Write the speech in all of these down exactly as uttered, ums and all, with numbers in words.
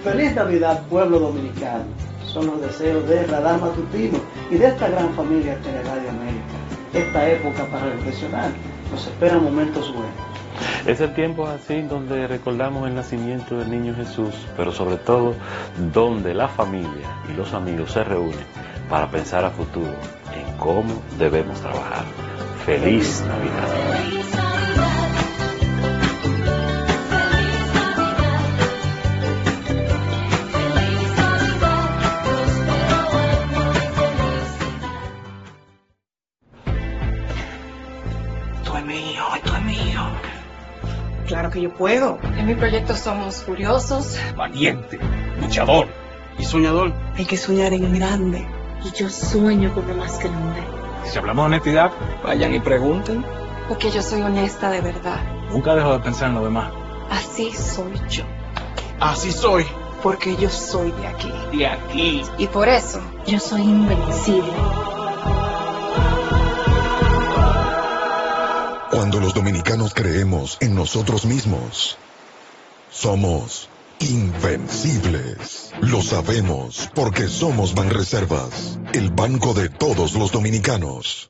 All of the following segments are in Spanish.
Feliz Navidad, pueblo dominicano. Son los deseos de Radar Matutino y de esta gran familia Teleradio América. Esta época para reflexionar, nos esperan momentos buenos. Es el tiempo así donde recordamos el nacimiento del niño Jesús, pero sobre todo donde la familia y los amigos se reúnen para pensar a futuro en cómo debemos trabajar. ¡Feliz Navidad! Claro que yo puedo. En mi proyecto somos curiosos, valiente, luchador y soñador. Hay que soñar en grande. Y yo sueño con lo más grande. Si hablamos de honestidad, vayan y pregunten. Porque yo soy honesta de verdad. Nunca dejo de pensar en lo demás. Así soy yo. Así soy. Porque yo soy de aquí. De aquí. Y por eso, yo soy invencible. Cuando los dominicanos creemos en nosotros mismos, somos invencibles. Lo sabemos porque somos Banreservas, el banco de todos los dominicanos.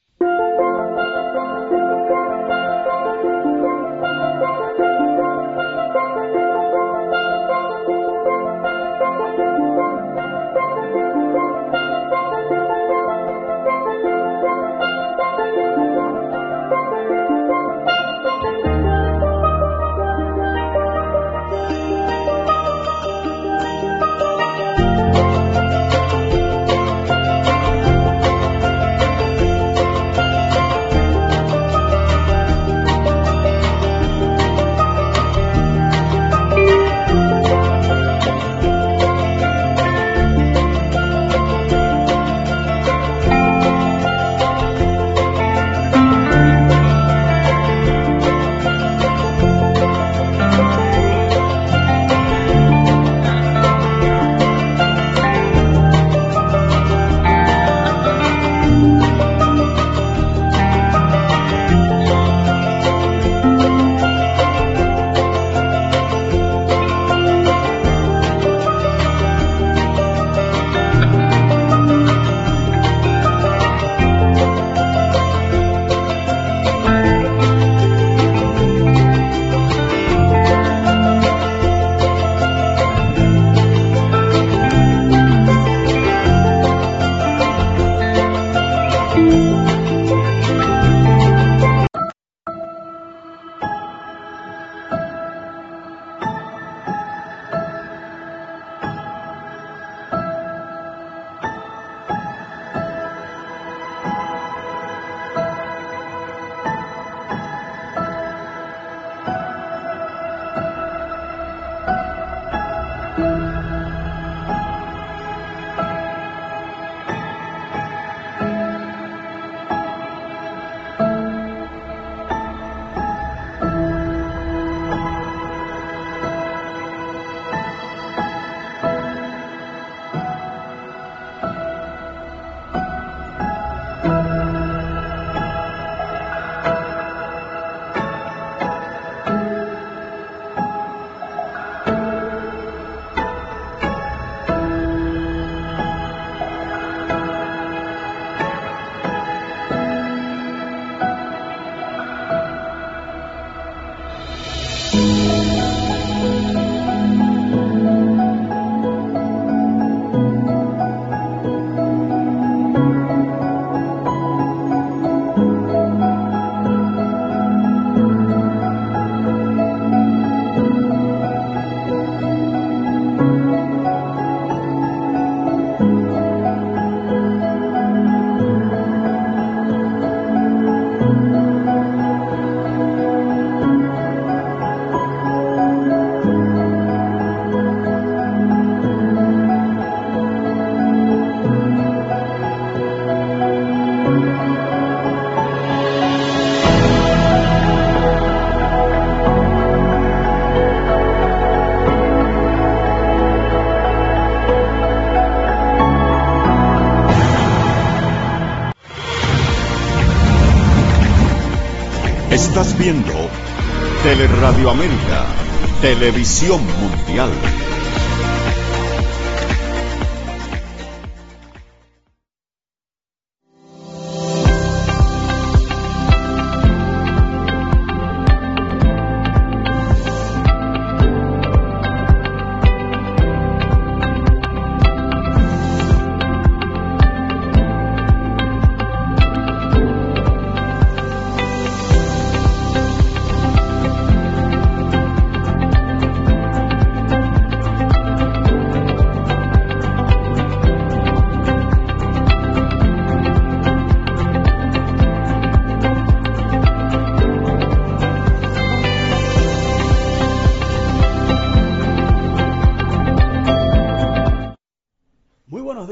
Estás viendo Teleradio América, Televisión Mundial.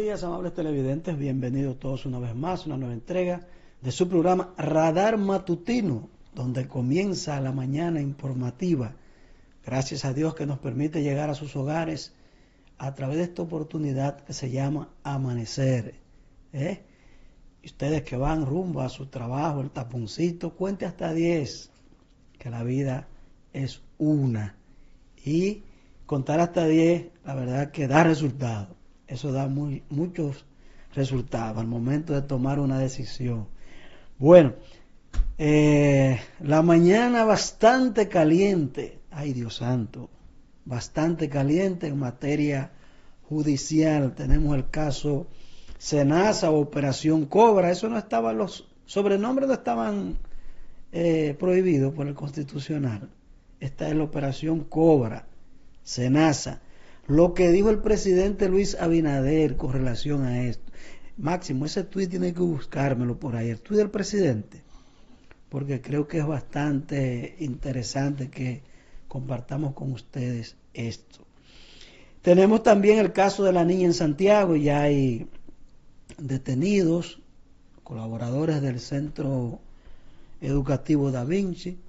días, amables televidentes, bienvenidos todos una vez más, una nueva entrega de su programa Radar Matutino, donde comienza la mañana informativa. Gracias a Dios que nos permite llegar a sus hogares a través de esta oportunidad que se llama Amanecer. ¿eh? Y ustedes que van rumbo a su trabajo, el taponcito, cuente hasta diez, que la vida es una. Y contar hasta diez, la verdad que da resultados. Eso da muy, muchos resultados al momento de tomar una decisión. Bueno, eh, la mañana bastante caliente, ay Dios santo, bastante caliente en materia judicial. Tenemos el caso Senasa o Operación Cobra. Eso no estaba, los sobrenombres no estaban eh, prohibidos por el Constitucional. Esta es la Operación Cobra, Senasa. Lo que dijo el presidente Luis Abinader con relación a esto. Máximo, ese tuit tiene que buscármelo por ahí, el tuit del presidente, porque creo que es bastante interesante que compartamos con ustedes esto. Tenemos también el caso de la niña en Santiago. Ya hay detenidos, colaboradores del Centro Educativo Da Vinci.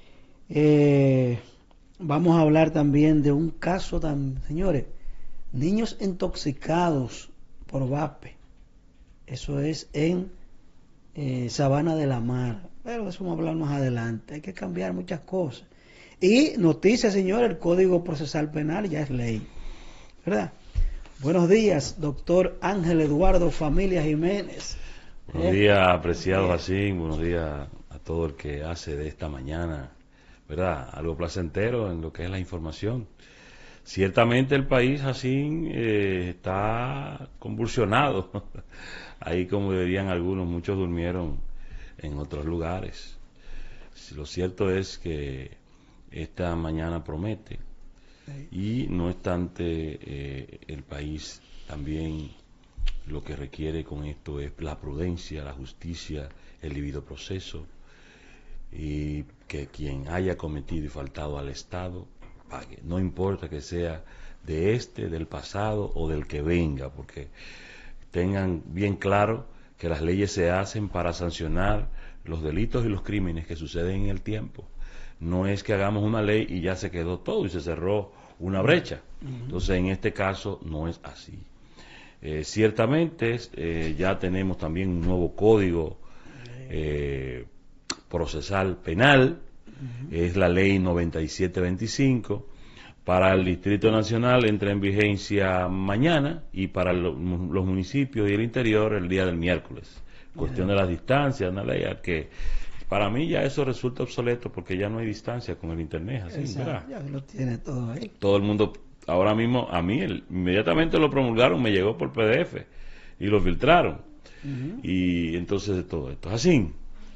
Eh, vamos a hablar también de un caso, tan, señores, niños intoxicados por vape. Eso es en eh, Sabana de la Mar, pero eso vamos a hablar más adelante. Hay que cambiar muchas cosas. Y noticia, señor, el Código Procesal Penal ya es ley, ¿verdad? Buenos días, doctor Ángel Eduardo Familia Jiménez. Buenos ¿Eh? días, apreciado Jacín. Buenos días a todo el que hace de esta mañana, ¿verdad?, algo placentero en lo que es la información. Ciertamente el país, Jacín, eh, está convulsionado. Ahí, como dirían algunos, muchos durmieron en otros lugares. Lo cierto es que esta mañana promete, y no obstante eh, el país también lo que requiere con esto es la prudencia, la justicia, el debido proceso, y que quien haya cometido y faltado al Estado pague, no importa que sea de este, del pasado o del que venga, porque tengan bien claro que las leyes se hacen para sancionar los delitos y los crímenes que suceden en el tiempo. No es que hagamos una ley y ya se quedó todo y se cerró una brecha. Entonces, en este caso no es así. Eh, ciertamente eh, ya tenemos también un nuevo código eh, procesal penal. Es la ley noventa y siete veinticinco. Para el Distrito Nacional entra en vigencia mañana, y para lo, los municipios y el interior el día del miércoles. Cuestión de las distancias, una ley que para mí ya eso resulta obsoleto, porque ya no hay distancia con el internet, así, Exacto, ya lo tiene todo ahí. Todo el mundo, ahora mismo, a mí el, inmediatamente lo promulgaron, me llegó por P D F y lo filtraron. Uh-huh. Y entonces de todo esto, así.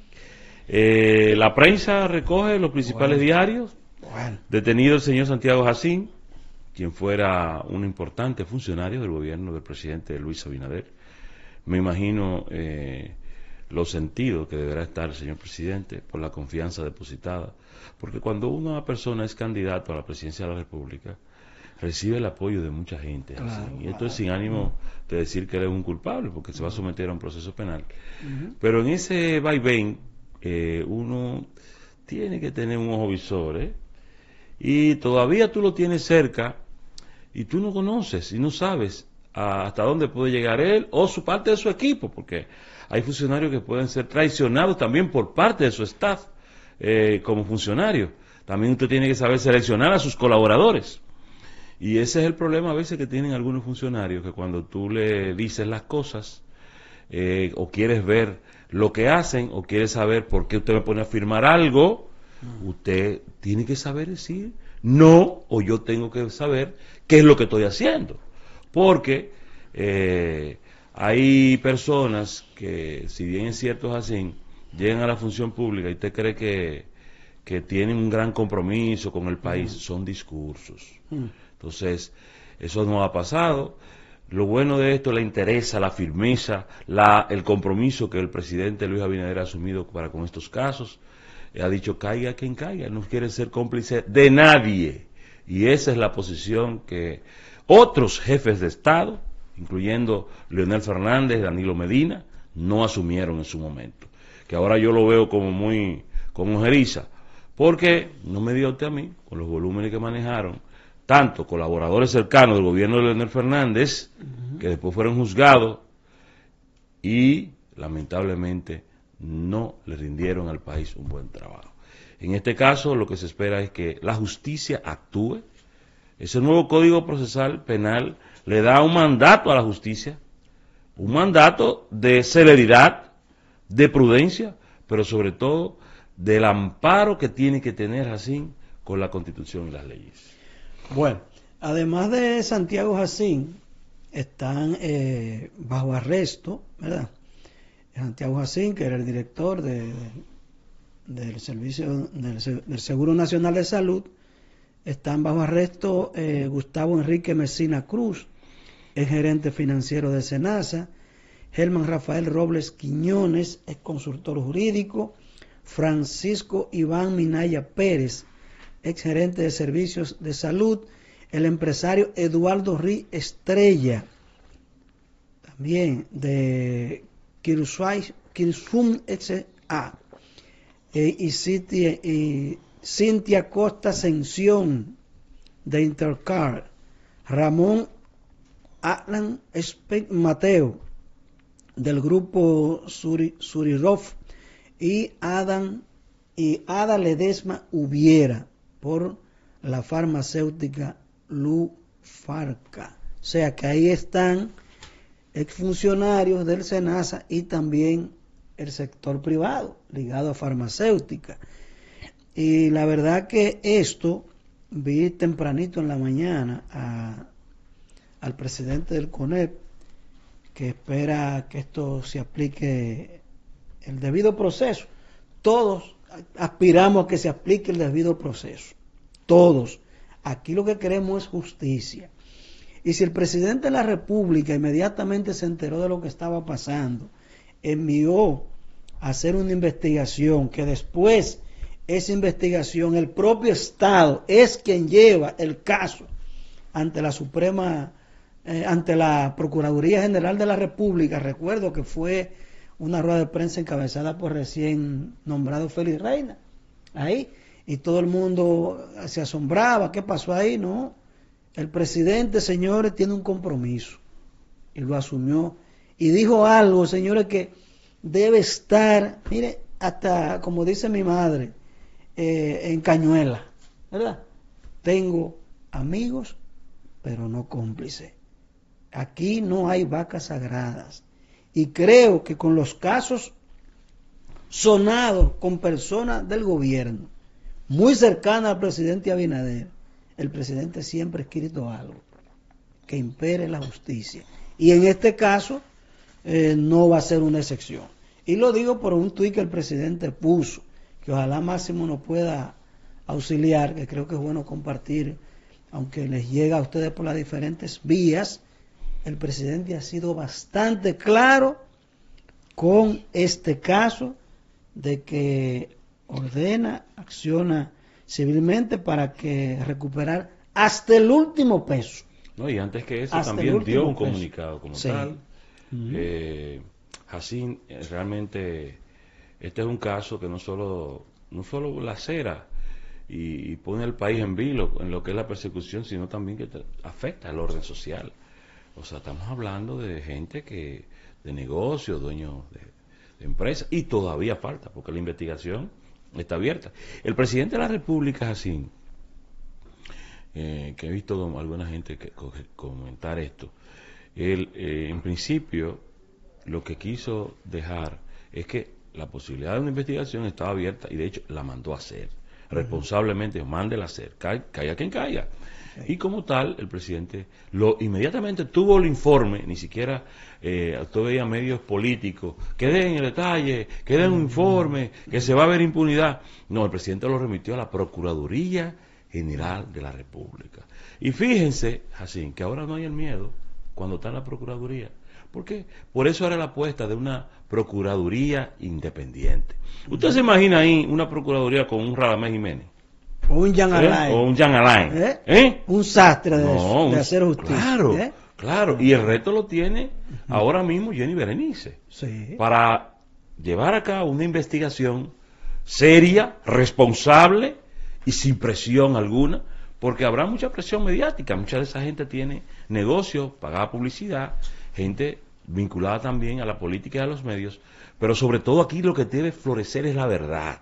Eh, la prensa recoge los principales bueno, diarios. Bueno. Detenido el señor Santiago Jacín, quien fuera un importante funcionario del gobierno del presidente Luis Abinader. Me imagino eh, los sentidos que deberá estar el señor presidente por la confianza depositada, porque cuando una persona es candidato a la presidencia de la República, recibe el apoyo de mucha gente, claro, y esto es sin ánimo de decir que él es un culpable, porque se va a someter a un proceso penal. Uh-huh. Pero en ese vaivén eh, uno tiene que tener un ojo visor, ¿eh? Y todavía tú lo tienes cerca y tú no conoces y no sabes hasta dónde puede llegar él o su parte de su equipo, porque hay funcionarios que pueden ser traicionados también por parte de su staff eh, como funcionarios. También usted tiene que saber seleccionar a sus colaboradores, y ese es el problema a veces que tienen algunos funcionarios, que cuando tú le dices las cosas eh, o quieres ver lo que hacen o quieres saber por qué usted me pone a firmar algo, usted tiene que saber decir no, o yo tengo que saber qué es lo que estoy haciendo, porque eh, hay personas que, si bien es cierto es así, llegan a la función pública y usted cree que, que tienen un gran compromiso con el país, uh-huh. son discursos. Uh-huh. Entonces, eso no ha pasado. Lo bueno de esto es la interesa, la firmeza, la, el compromiso que el presidente Luis Abinader ha asumido para con estos casos. Ha dicho caiga quien caiga, no quiere ser cómplice de nadie, y esa es la posición que otros jefes de Estado incluyendo Leonel Fernández, Danilo Medina, no asumieron en su momento. Que ahora yo lo veo como muy, como jeriza, porque no me dio usted a mí, con los volúmenes que manejaron, tanto colaboradores cercanos del gobierno de Leonel Fernández, uh-huh. que después fueron juzgados, y lamentablemente no le rindieron al país un buen trabajo. En este caso lo que se espera es que la justicia actúe. Ese nuevo Código Procesal Penal le da un mandato a la justicia, un mandato de celeridad, de prudencia, pero sobre todo del amparo que tiene que tener Jacín con la Constitución y las leyes. Bueno, además de Santiago Jacín, están eh, bajo arresto, ¿verdad? Santiago Jacín, que era el director de, de, del servicio del, del Seguro Nacional de Salud. Están bajo arresto eh, Gustavo Enrique Mesina Cruz, el gerente financiero de Senasa, Germán Rafael Robles Quiñones, ex consultor jurídico, Francisco Iván Minaya Pérez, ex gerente de servicios de salud, el empresario Eduardo Rí Estrella, también de Kirsum S A, eh, y, Cintia, y Cintia Costa Ascensión de Intercar, Ramón Alan Spec Mateo del grupo Suri, Surirov y Adam y Ada Ledesma Hubiera por la farmacéutica Lufarca. O sea que ahí están exfuncionarios del Senasa y también el sector privado ligado a farmacéutica. Y la verdad que esto, vi tempranito en la mañana a, al presidente del CONEP, que espera que esto se aplique el debido proceso. Todos aspiramos a que se aplique el debido proceso. Todos. Aquí lo que queremos es justicia. Y si el presidente de la República inmediatamente se enteró de lo que estaba pasando, envió a hacer una investigación, que después esa investigación, el propio Estado es quien lleva el caso ante la Suprema, eh, ante la Procuraduría General de la República. Recuerdo que fue una rueda de prensa encabezada por recién nombrado Félix Reina, ahí, y todo el mundo se asombraba, ¿qué pasó ahí? No, el presidente, señores, tiene un compromiso, y lo asumió, y dijo algo, señores, que debe estar, mire, hasta, como dice mi madre, eh, en Cañuela, ¿verdad? Tengo amigos, pero no cómplices. Aquí no hay vacas sagradas. Y creo que con los casos sonados con personas del gobierno, muy cercanas al presidente Abinader, el presidente siempre ha escrito algo, que impere la justicia. Y en este caso eh, no va a ser una excepción. Y lo digo por un tuit que el presidente puso, que ojalá Máximo nos pueda auxiliar, que creo que es bueno compartir, aunque les llega a ustedes por las diferentes vías. El presidente ha sido bastante claro con este caso de que ordena, acciona civilmente para que recuperar hasta el último peso. No, y antes que eso también dio un peso. Comunicado como sí. tal. Uh-huh. Eh, Jacín, realmente este es un caso que no solo no solo lacera y, y pone al país en vilo en lo que es la persecución, sino también que afecta al orden social. O sea, estamos hablando de gente que de negocios, dueños de, de empresas, y todavía falta, porque la investigación está abierta. El presidente de la República, Jacín, eh, que he visto alguna gente que, comentar esto, él eh, en principio lo que quiso dejar es que la posibilidad de una investigación estaba abierta, y de hecho la mandó a hacer responsablemente, mándela a hacer, caiga quien caiga. Y como tal, el presidente lo inmediatamente tuvo el informe, ni siquiera eh, usted veía medios políticos, que den el detalle, que den un informe, que se va a ver impunidad. No, el presidente lo remitió a la Procuraduría General de la República. Y fíjense, Jacín, que ahora no hay el miedo cuando está en la Procuraduría. ¿Por qué? Por eso era la apuesta de una Procuraduría independiente. ¿Usted se imagina ahí una Procuraduría con un Radamés Jiménez? O un Jean Alain. ¿Eh? O un Jean Alain. ¿Eh? ¿Eh? Un sastre de, no, eso, de un, hacer justicia. Claro, ¿eh? Claro, y el reto lo tiene ahora mismo Jenny Berenice. Sí. Para llevar a cabo una investigación seria, responsable y sin presión alguna, porque habrá mucha presión mediática. Mucha de esa gente tiene negocios, pagada publicidad, gente vinculada también a la política y a los medios, pero sobre todo aquí lo que debe florecer es la verdad.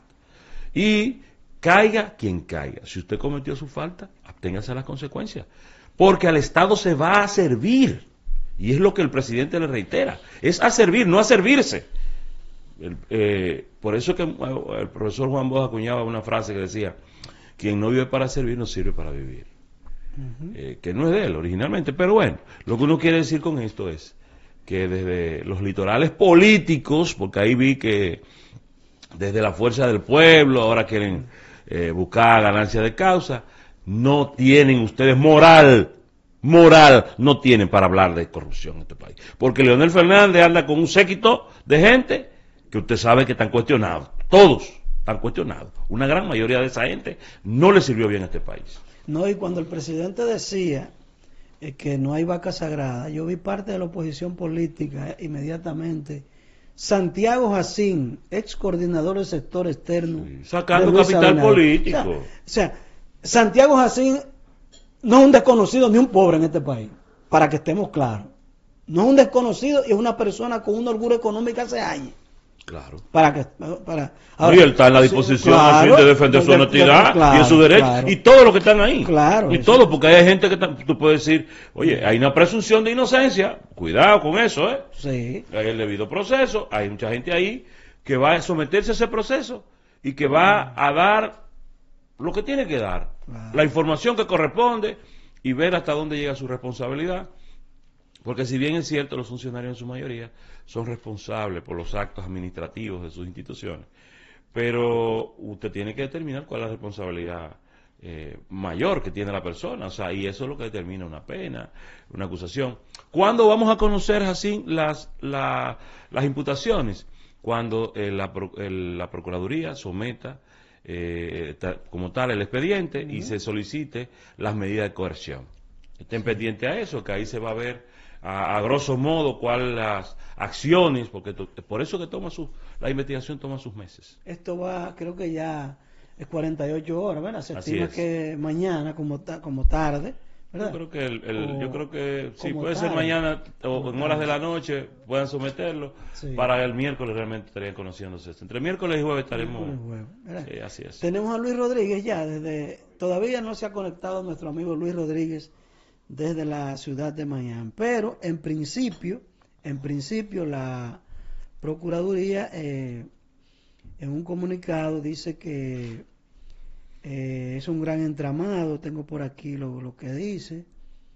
Y caiga quien caiga. Si usted cometió su falta, absténgase a las consecuencias. Porque al Estado se va a servir. Y es lo que el presidente le reitera. Es a servir, no a servirse. El, eh, por eso que el profesor Juan Bosch acuñaba una frase que decía: quien no vive para servir no sirve para vivir. Uh-huh. eh, que no es de él originalmente. Pero bueno, lo que uno quiere decir con esto es que desde los litorales políticos, porque ahí vi que desde la fuerza del pueblo ahora quieren eh, buscar ganancia de causa, no tienen ustedes moral, moral, no tienen para hablar de corrupción en este país. Porque Leonel Fernández anda con un séquito de gente que usted sabe que están cuestionados, todos están cuestionados. Una gran mayoría de esa gente no le sirvió bien a este país. No, y cuando el presidente decía eh, que no hay vaca sagrada, yo vi parte de la oposición política eh, inmediatamente. Santiago Jacín, ex coordinador del sector externo. Sí, sacando capital Abinader. Político. O sea, o sea, Santiago Jacín no es un desconocido ni un pobre en este país, para que estemos claros. No es un desconocido y es una persona con una holgura económica hace años. Claro. Para que, para, ahora, y él está en la disposición, sí, claro, de defender de, su honestidad claro, y en su derecho, claro, y todos los que están ahí. Claro. Y todos, porque hay gente que está, tú puedes decir, oye, hay una presunción de inocencia, cuidado con eso, ¿eh? Sí. Hay el debido proceso, hay mucha gente ahí que va a someterse a ese proceso y que va a dar lo que tiene que dar, claro, la información que corresponde y ver hasta dónde llega su responsabilidad. Porque si bien es cierto, los funcionarios en su mayoría son responsables por los actos administrativos de sus instituciones, pero usted tiene que determinar cuál es la responsabilidad eh, mayor que tiene la persona, o sea, y eso es lo que determina una pena, una acusación. ¿Cuándo vamos a conocer así las, la, las imputaciones? Cuando eh, la, el, la Procuraduría someta eh, ta, como tal el expediente, uh-huh, y se solicite las medidas de coerción. Estén sí. pendientes a eso, que ahí se va a ver A, a grosso modo cuáles las acciones, porque to, por eso que toma su, la investigación toma sus meses. Esto va, creo que ya es cuarenta y ocho horas, ¿verdad? Se estima que mañana como ta, como tarde, ¿verdad? Yo creo que el, el o, yo creo que sí puede tarde, ser mañana o en horas de la noche puedan someterlo, sí, para el miércoles realmente estarían conociéndose esto. Entre miércoles y jueves estaremos. Jueves, sí, así es. Tenemos a Luis Rodríguez ya desde todavía no se ha conectado nuestro amigo Luis Rodríguez desde la ciudad de Miami, pero en principio, en principio la Procuraduría eh, en un comunicado dice que eh, es un gran entramado, tengo por aquí lo, lo que dice,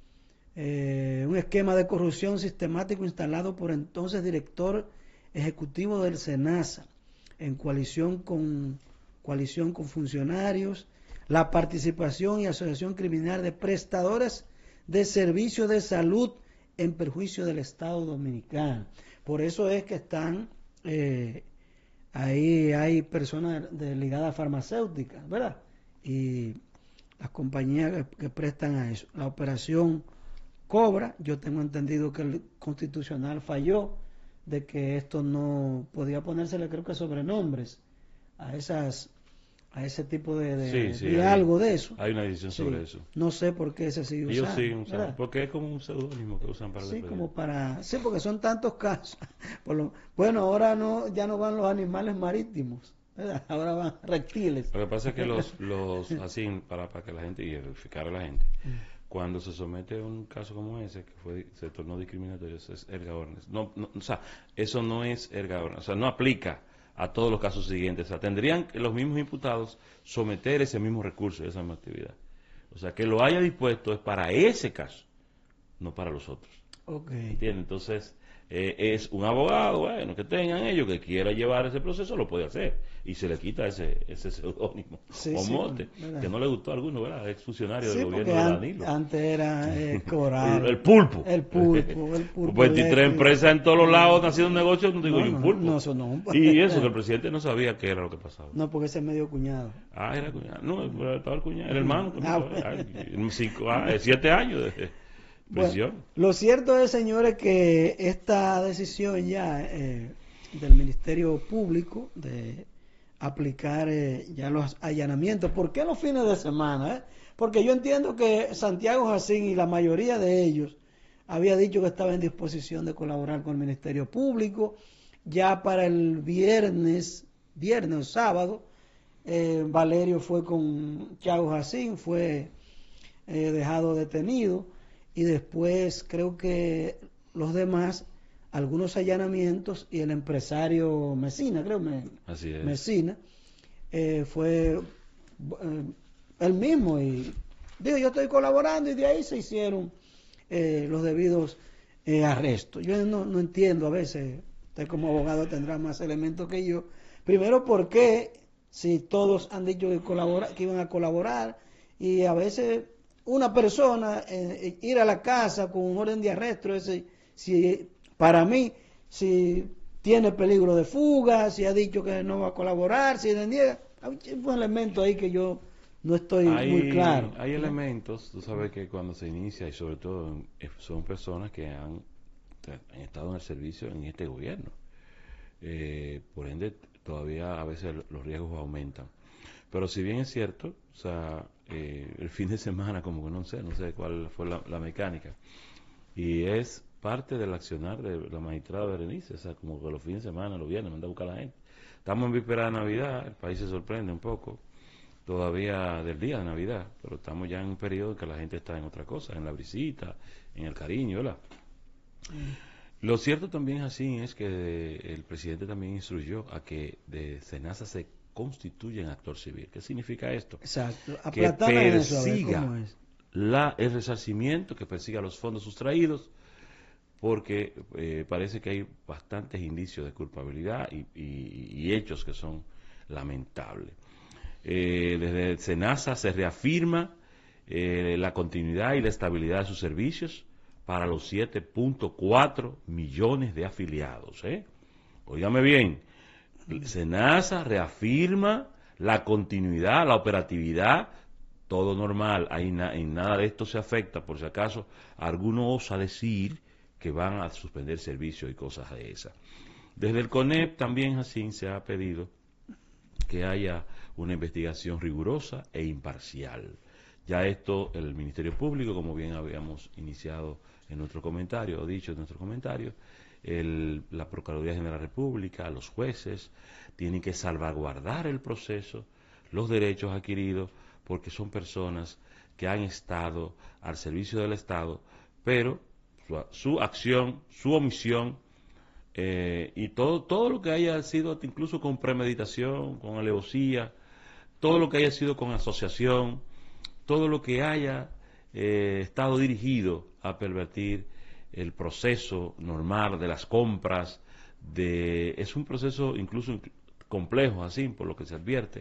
eh, un esquema de corrupción sistemático instalado por entonces director ejecutivo del SENASA, en coalición con, coalición con funcionarios, la participación y asociación criminal de prestadores de servicios de salud en perjuicio del Estado Dominicano. Por eso es que están eh, ahí hay personas de, de ligadas farmacéuticas, ¿verdad? Y las compañías que, que prestan a eso. La operación Cobra, yo tengo entendido que el Constitucional falló de que esto no podía ponérsele, creo que sobrenombres a esas a ese tipo de, de, sí, sí, de hay, algo de eso. Hay una decisión sí, sobre eso. No sé por qué se sigue Ellos usando. Ellos siguen usando, porque es como un seudónimo que usan para sí, despedir. como para sí, porque son tantos casos. Por lo, bueno, ahora no ya no van los animales marítimos, ¿verdad? Ahora van reptiles. Lo que pasa es que los los así para para que la gente y verificar a la gente. Cuando se somete a un caso como ese, que fue se tornó discriminatorio, eso es erga omnes. No, no, o sea, eso no es erga omnes, o sea, no aplica a todos los casos siguientes. O sea, tendrían los mismos imputados someter ese mismo recurso y esa misma actividad. O sea, que lo haya dispuesto es para ese caso, no para los otros. Okay. ¿Entiendes? Entonces, eh, es un abogado, bueno, que tengan ellos, que quiera llevar ese proceso, lo puede hacer. Y se le quita ese ese seudónimo sí, o sí, mote, ¿verdad? Que no le gustó a alguno, ¿verdad? Ex funcionario sí, del gobierno de Danilo. An antes era eh, Coral. el, el pulpo. El pulpo, el pulpo. veintitrés empresas en todos los lados haciendo negocios, no digo, no, y un no, pulpo. No, eso no. Y eso, que el presidente no sabía qué era lo que pasaba. No, porque ese es medio cuñado. Ah, era cuñado. No, estaba el cuñado, el hermano. Ah, bueno. Ay, cinco, ah, siete años. De, prisión. Bueno, lo cierto es, señores, que esta decisión ya eh, del Ministerio Público de aplicar eh, ya los allanamientos, ¿por qué los fines de semana? Eh? Porque yo entiendo que Santiago Jacín y la mayoría de ellos había dicho que estaba en disposición de colaborar con el Ministerio Público. Ya para el viernes, viernes o sábado, eh, Valerio fue con Thiago Jacín, fue eh, dejado detenido, y después creo que los demás, algunos allanamientos, y el empresario Mesina, creo, me, Así es. Mesina, eh, fue eh, él mismo, y dijo, yo estoy colaborando, y de ahí se hicieron eh, los debidos eh, arrestos. Yo no, no entiendo, a veces, usted como abogado tendrá más elementos que yo. Primero, ¿por qué si todos han dicho que, colabora, que iban a colaborar, y a veces una persona eh, ir a la casa con un orden de arresto, ese, si para mí, si tiene peligro de fuga, si ha dicho que no va a colaborar, si deniega, hay un elemento ahí que yo no estoy hay, muy claro. Hay elementos, tú sabes que cuando se inicia, y sobre todo son personas que han, han estado en el servicio en este gobierno, eh, por ende todavía a veces los riesgos aumentan. Pero si bien es cierto, o sea, eh, el fin de semana como que no sé, no sé cuál fue la, la mecánica, y es parte del accionar de la magistrada Berenice, o sea, como que los fines de semana, los viernes, manda a buscar a la gente. Estamos en víspera de Navidad, el país se sorprende un poco todavía del día de Navidad, pero estamos ya en un periodo en que la gente está en otra cosa, en la brisita, en el cariño, ¿verdad? Mm. Lo cierto también así es que el presidente también instruyó a que de SENASA se constituya en actor civil. ¿Qué significa esto? Exacto. Que persiga ¿cómo es? La, el resarcimiento, que persiga los fondos sustraídos, porque eh, parece que hay bastantes indicios de culpabilidad y, y, y hechos que son lamentables. Eh, desde SENASA se reafirma eh, la continuidad y la estabilidad de sus servicios para los siete punto cuatro millones de afiliados. ¿eh? Óigame bien, SENASA reafirma la continuidad, la operatividad, todo normal, ahí na, en nada de esto se afecta, por si acaso alguno osa decir que van a suspender servicios y cosas de esas. Desde el CONEP también así se ha pedido que haya una investigación rigurosa e imparcial. Ya esto, el Ministerio Público, como bien habíamos iniciado en nuestro comentario, o dicho en nuestro comentario, el, la Procuraduría General de la República, los jueces, tienen que salvaguardar el proceso, los derechos adquiridos, porque son personas que han estado al servicio del Estado, pero su, su acción, su omisión, eh, y todo, todo lo que haya sido incluso con premeditación, con alevosía, todo lo que haya sido con asociación, todo lo que haya eh, estado dirigido a pervertir el proceso normal de las compras, de, es un proceso incluso complejo, así, por lo que se advierte.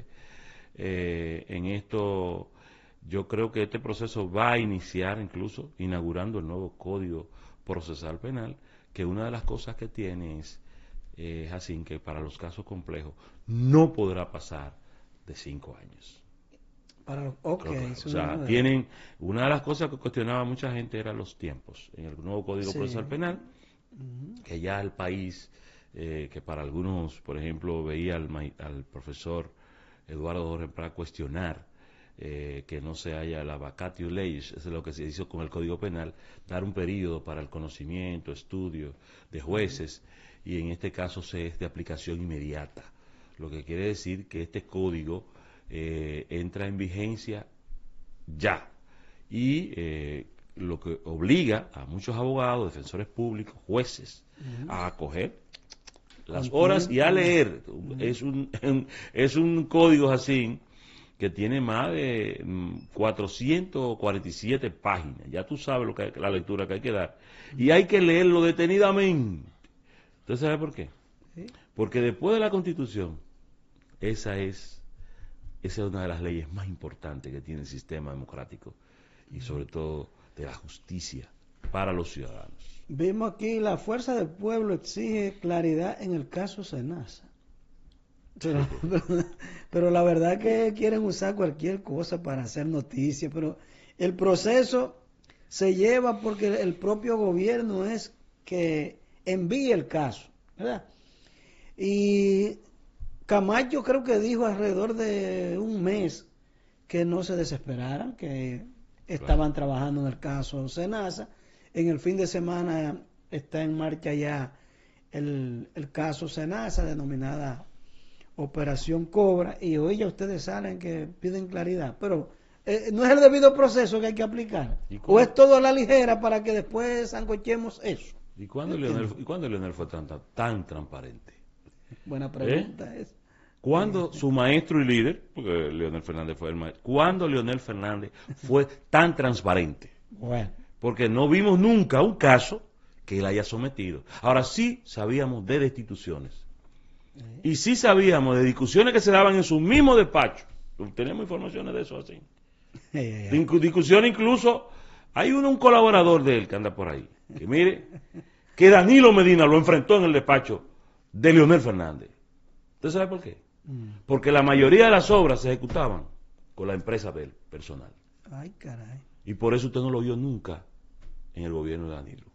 Eh, en esto yo creo que este proceso va a iniciar incluso inaugurando el nuevo Código Procesal Penal, que una de las cosas que tiene es, eh, así, que para los casos complejos no podrá pasar de cinco años. Para, okay, o sea, tienen, una de las cosas que cuestionaba mucha gente eran los tiempos en el nuevo Código sí. Procesal Penal, uh-huh. que ya el país, eh, que para algunos, por ejemplo, veía al, al profesor Eduardo Dorremprat cuestionar eh, que no se haya la vacatio legis, eso es lo que se hizo con el Código Penal, dar un periodo para el conocimiento, estudio de jueces, uh-huh. y en este caso se es de aplicación inmediata, lo que quiere decir que este código Eh, entra en vigencia ya, y eh, lo que obliga a muchos abogados, defensores públicos, jueces, uh-huh. a acoger las horas y a leer. Uh-huh. Es un, un es un código así que tiene más de um, cuatrocientas cuarenta y siete páginas. Ya tú sabes lo que hay, la lectura que hay que dar, uh-huh. y hay que leerlo detenidamente. ¿Usted sabe por qué? ¿Sí? Porque después de la Constitución, esa es Esa es una de las leyes más importantes que tiene el sistema democrático y sobre todo de la justicia para los ciudadanos. Vimos aquí, la fuerza del pueblo exige claridad en el caso SENASA. Pero, pero, pero la verdad que quieren usar cualquier cosa para hacer noticias, pero el proceso se lleva porque el propio gobierno es que envíe el caso, ¿verdad? Y Camacho creo que dijo alrededor de un mes que no se desesperaran, que estaban claro. trabajando en el caso Senasa. En el fin de semana está en marcha ya el, el caso Senasa, denominada Operación Cobra, y hoy ya ustedes salen que piden claridad, pero eh, no es el debido proceso que hay que aplicar, o es todo a la ligera para que después sancochemos eso. ¿Y cuándo Leonel, ¿y cuándo Leonel fue tan, tan, tan transparente? Buena pregunta ¿Eh? es. ¿Cuándo su maestro y líder, porque Leonel Fernández fue el maestro, cuándo Leonel Fernández fue tan transparente? Bueno. Porque no vimos nunca un caso que él haya sometido. Ahora sí sabíamos de destituciones. Y sí sabíamos de discusiones que se daban en su mismo despacho. Tenemos informaciones de eso así. De discusiones incluso, hay uno, un colaborador de él que anda por ahí, que mire, que Danilo Medina lo enfrentó en el despacho de Leonel Fernández. ¿Usted sabe por qué? Porque la mayoría de las obras se ejecutaban con la empresa de él, personal. Ay, caray. Y por eso usted no lo vio nunca en el gobierno de Danilo.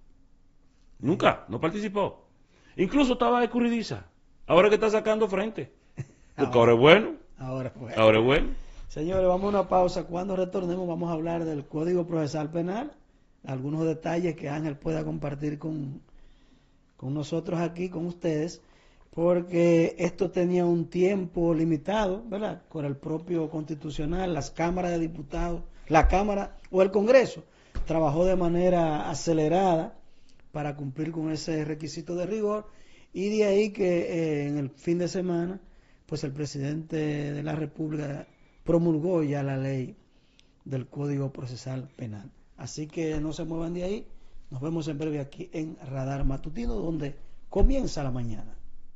Nunca, no participó. Incluso estaba de escurridiza. Ahora que está sacando frente. Porque ahora, ahora es bueno. Ahora es bueno. Ahora es bueno. Señores, vamos a una pausa. Cuando retornemos vamos a hablar del Código Procesal Penal. Algunos detalles que Ángel pueda compartir con, con nosotros aquí, con ustedes. Porque esto tenía un tiempo limitado, ¿verdad? Con el propio Constitucional, las cámaras de diputados, la Cámara o el Congreso trabajó de manera acelerada para cumplir con ese requisito de rigor, y de ahí que eh, en el fin de semana pues el presidente de la República promulgó ya la ley del Código Procesal Penal. Así que no se muevan de ahí, nos vemos en breve aquí en Radar Matutino, donde comienza la mañana.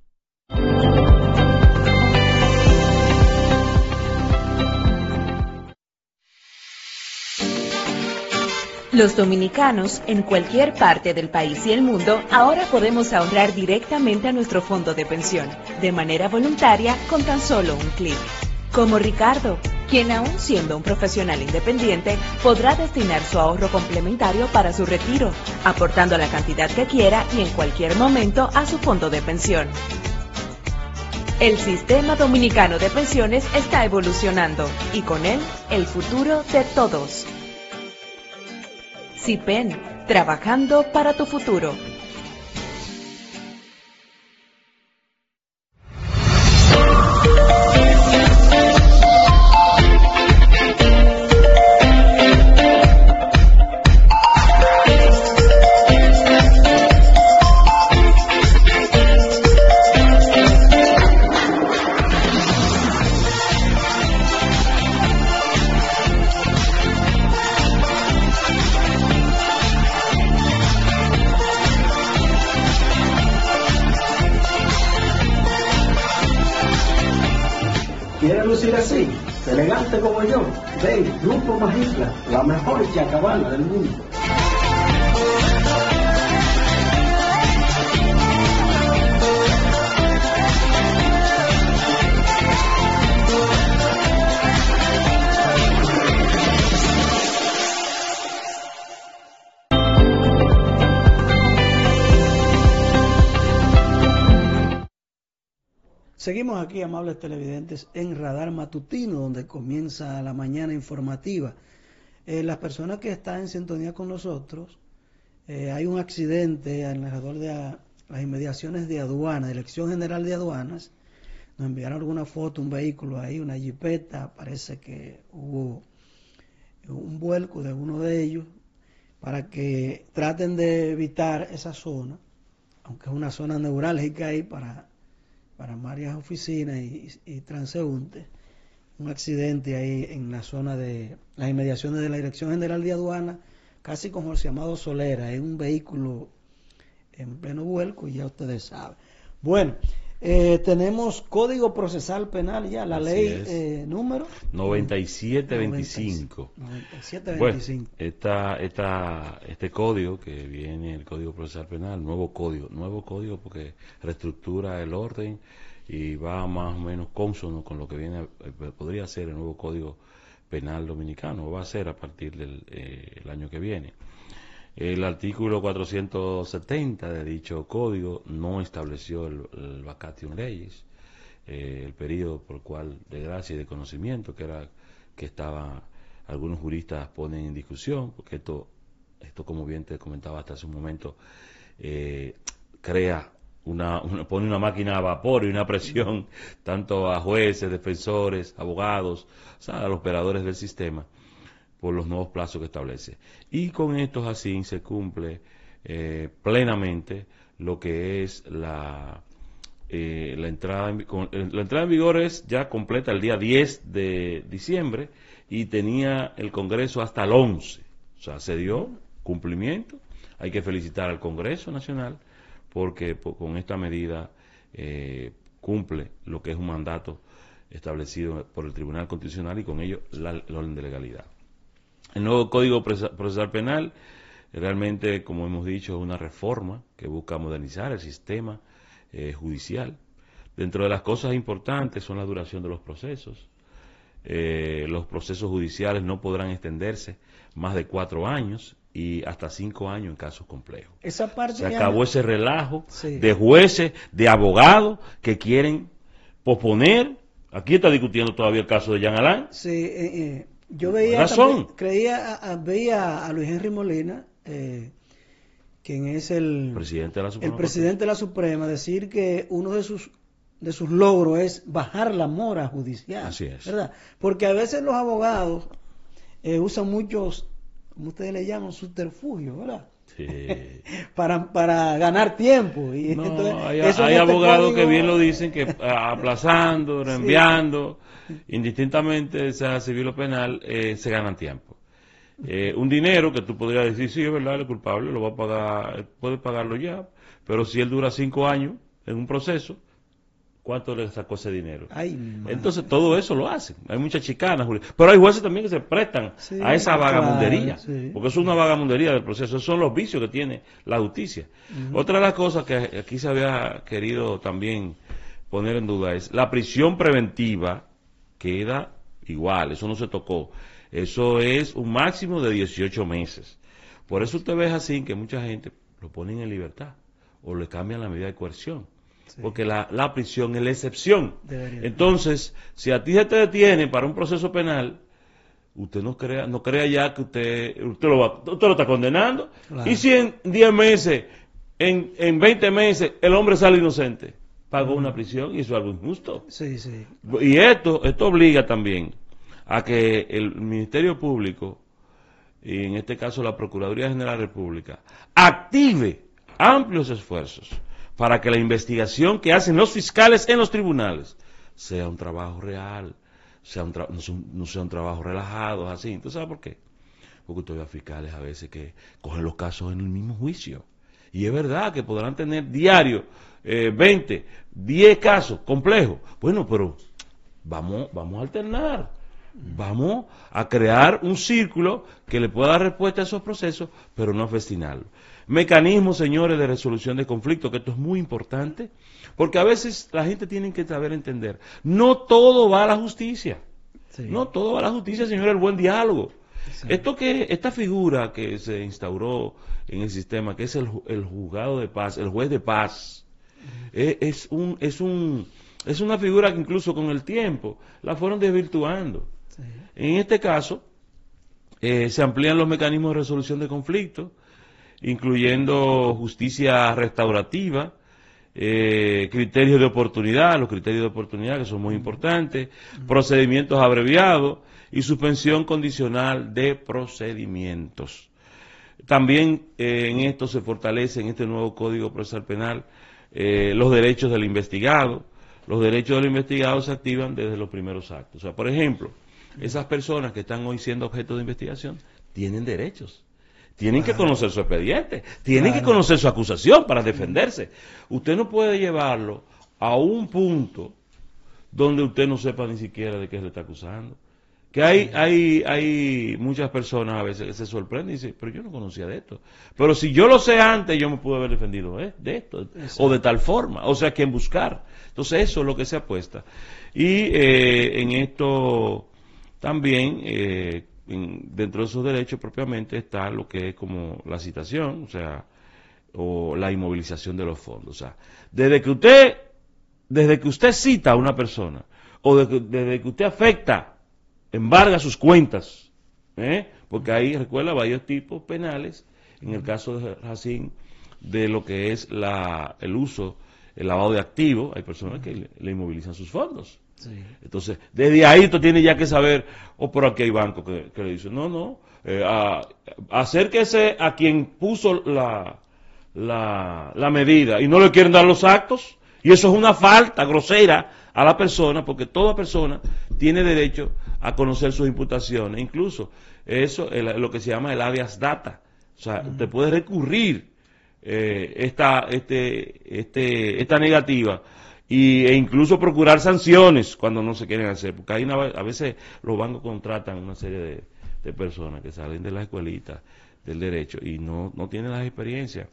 Los dominicanos en cualquier parte del país y el mundo ahora podemos ahorrar directamente a nuestro fondo de pensión, de manera voluntaria, con tan solo un clic. Como Ricardo, quien aún siendo un profesional independiente, podrá destinar su ahorro complementario para su retiro, aportando la cantidad que quiera y en cualquier momento a su fondo de pensión. El sistema dominicano de pensiones está evolucionando y con él el futuro de todos. SIPEN, trabajando para tu futuro. ¿Quiere lucir así, elegante como yo? Ven, Grupo Magistla, la mejor chacabana del mundo. Seguimos aquí, amables televidentes, en Radar Matutino, donde comienza la mañana informativa. Eh, las personas que están en sintonía con nosotros, eh, hay un accidente alrededor de a, las inmediaciones de aduana, Dirección General de Aduanas. Nos enviaron alguna foto, un vehículo ahí, una jipeta, parece que hubo un vuelco de uno de ellos, para que traten de evitar esa zona, aunque es una zona neurálgica ahí para... para varias oficinas y, y transeúntes, un accidente ahí en la zona de las inmediaciones de la Dirección General de Aduana, casi con José Amado Solera, en un vehículo en pleno vuelco, y ya ustedes saben. Bueno, eh, tenemos Código Procesal Penal ya, la Así ley eh, número noventa y siete veinticinco. noventa y siete veinticinco. Bueno, esta, esta, este código que viene, el Código Procesal Penal, nuevo código, nuevo código porque reestructura el orden y va más o menos cónsono con lo que viene, podría ser el nuevo Código penal dominicano, va a ser a partir del eh, el año que viene. El artículo cuatrocientos setenta de dicho código no estableció el, el vacatium legis, eh, el periodo por el cual de gracia y de conocimiento, que era que estaba, algunos juristas ponen en discusión, porque esto, esto como bien te comentaba hasta hace un momento, eh, crea una, una, pone una máquina a vapor y una presión tanto a jueces, defensores, abogados, o sea, a los operadores del sistema, por los nuevos plazos que establece. Y con estos así se cumple eh, plenamente lo que es la, eh, la, entrada en, con, la entrada en vigor es ya completa el día diez de diciembre y tenía el Congreso hasta el once. O sea, se dio cumplimiento. Hay que felicitar al Congreso Nacional porque por, con esta medida eh, cumple lo que es un mandato establecido por el Tribunal Constitucional y con ello la, el orden de legalidad. El nuevo Código Procesal Penal realmente, como hemos dicho, es una reforma que busca modernizar el sistema eh, judicial. Dentro de las cosas importantes son la duración de los procesos. Eh, los procesos judiciales no podrán extenderse más de cuatro años y hasta cinco años en casos complejos. Esa parte Se ya... acabó ese relajo sí. de jueces, de abogados que quieren posponer. Aquí está discutiendo todavía el caso de Jean Alain. Sí, eh, eh. Yo veía, razón. También, creía, a, veía a Luis Henry Molina, eh, quien es el presidente de la Suprema, el presidente de la Suprema, decir que uno de sus de sus logros es bajar la mora judicial. Así es. ¿Verdad? Porque a veces los abogados eh, usan muchos, como ustedes le llaman, subterfugios, ¿verdad? Sí. para, para ganar tiempo. Y no, entonces, hay, eso hay este abogados código... que bien lo dicen, que aplazando, reenviando, sí. indistintamente sea civil o penal, eh, se ganan tiempo. Eh, un dinero que tú podrías decir, sí, es verdad, el culpable lo va a pagar, puede pagarlo ya, pero si él dura cinco años en un proceso, ¿cuánto le sacó ese dinero? Ay, Entonces todo eso lo hacen. Hay muchas chicanas, pero hay jueces también que se prestan sí, a esa vagamundería, claro, sí. porque eso es una vagamundería del proceso. Esos son los vicios que tiene la justicia. Uh-huh. Otra de las cosas que aquí se había querido también poner en duda es la prisión preventiva queda igual, eso no se tocó. Eso es un máximo de dieciocho meses. Por eso usted ve así que mucha gente lo ponen en libertad o le cambian la medida de coerción. Sí. Porque la, la prisión es la excepción. Debería. Entonces, si a ti se te detiene para un proceso penal, usted no crea, no crea ya que usted, usted lo va, usted lo está condenando. Claro. Y si en diez meses, en, en veinte meses, el hombre sale inocente, pagó mm. una prisión y eso es algo injusto. Sí, sí. Y esto, esto obliga también a que el Ministerio Público, y en este caso la Procuraduría General de la República, active amplios esfuerzos para que la investigación que hacen los fiscales en los tribunales sea un trabajo real, sea un tra no, sea un, no sea un trabajo relajado, así. ¿Entonces sabe por qué? Porque usted ve a fiscales a veces que cogen los casos en el mismo juicio. Y es verdad que podrán tener diario eh, veinte, diez casos complejos. Bueno, pero vamos, vamos a alternar. Vamos a crear un círculo que le pueda dar respuesta a esos procesos, pero no a festinarlo. Mecanismos, señores, de resolución de conflictos, que esto es muy importante, porque a veces la gente tiene que saber entender. No todo va a la justicia. Sí. No todo va a la justicia, señores, el buen diálogo. Sí. Esto que, esta figura que se instauró en el sistema, que es el, el juzgado de paz, el juez de paz, uh-huh. es, es, un, es, un, es una figura que incluso con el tiempo la fueron desvirtuando. Sí. En este caso, eh, se amplían los mecanismos de resolución de conflictos, incluyendo justicia restaurativa, eh, criterios de oportunidad, los criterios de oportunidad que son muy importantes, uh-huh. procedimientos abreviados y suspensión condicional de procedimientos. También eh, en esto se fortalece, en este nuevo Código Procesal Penal, eh, los derechos del investigado. Los derechos del investigado se activan desde los primeros actos. O sea, por ejemplo, esas personas que están hoy siendo objeto de investigación tienen derechos. Tienen claro. que conocer su expediente, tienen claro. que conocer su acusación para defenderse. Usted no puede llevarlo a un punto donde usted no sepa ni siquiera de qué se le está acusando. Que hay, hay, hay muchas personas a veces que se sorprenden y dicen, pero yo no conocía de esto. Pero si yo lo sé antes, yo me pude haber defendido ¿eh? de esto, Exacto. o de tal forma. O sea, ¿quién buscar? Entonces eso es lo que se apuesta. Y eh, en esto también eh, en, dentro de esos derechos propiamente está lo que es como la citación, o sea, o la inmovilización de los fondos. O sea, desde que usted, desde que usted cita a una persona, o desde, desde que usted afecta, embarga sus cuentas, ¿eh? Porque ahí recuerda varios tipos penales, en el caso de Racine, de lo que es la, el uso, el lavado de activos, hay personas que le, le inmovilizan sus fondos. Sí. Entonces, desde ahí tú tienes ya que saber, o oh, por aquí hay bancos que, que le dicen, no, no, eh, a, acérquese a quien puso la, la, la medida y no le quieren dar los actos, y eso es una falta grosera a la persona, porque toda persona tiene derecho a conocer sus imputaciones, incluso eso es lo que se llama el habeas data, o sea, uh-huh. te puede recurrir eh, esta, este, este, esta negativa, y, e incluso procurar sanciones cuando no se quieren hacer, porque hay una, a veces los bancos contratan una serie de, de personas que salen de la escuelita del derecho y no, no tienen las experiencias,